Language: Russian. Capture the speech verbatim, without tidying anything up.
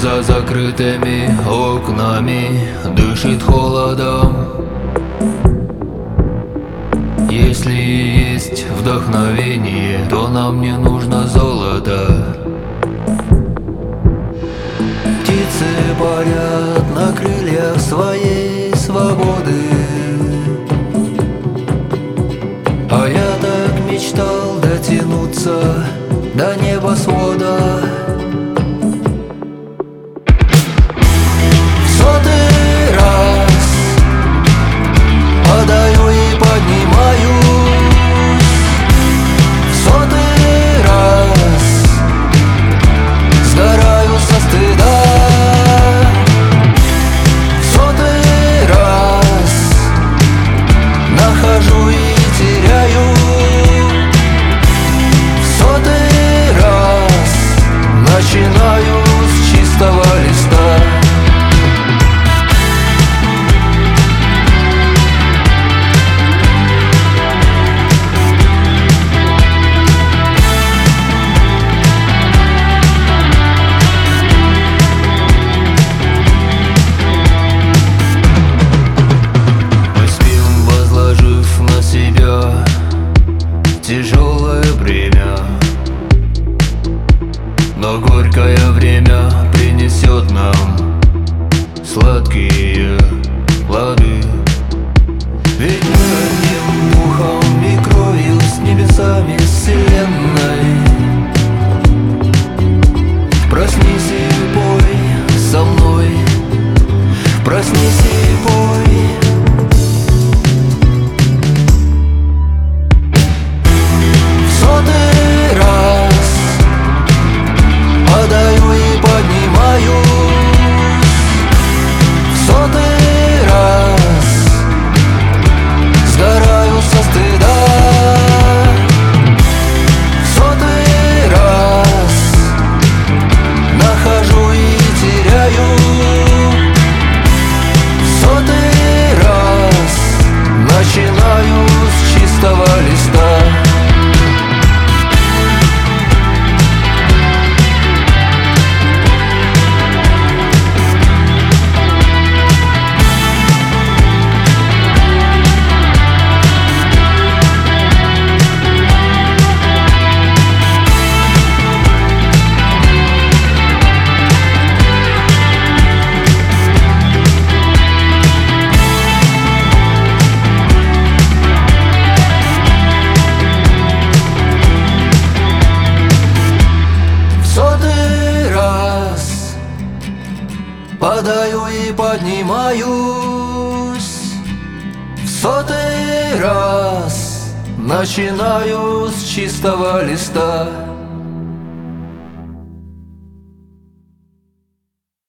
за закрытыми окнами дышит холодом. Если есть вдохновение, то нам не нужно золото. Птицы парят на крыльях своей свободы, а я так мечтал дотянуться до небосвода. В сотый раз падаю и поднимаюсь, в сотый раз сгораю со стыда, в сотый раз нахожу и теряю, в сотый раз начинаю с чистого листа. Тяжелое бремя, но горькое время принесет нам сладкие плоды. Ведь мы одним духом и кровью с небесами, с вселенной. Проснись и пой со мной, проснись и пой. Начинаю с чистого листа. Падаю и поднимаюсь, в сотый раз начинаю с чистого листа.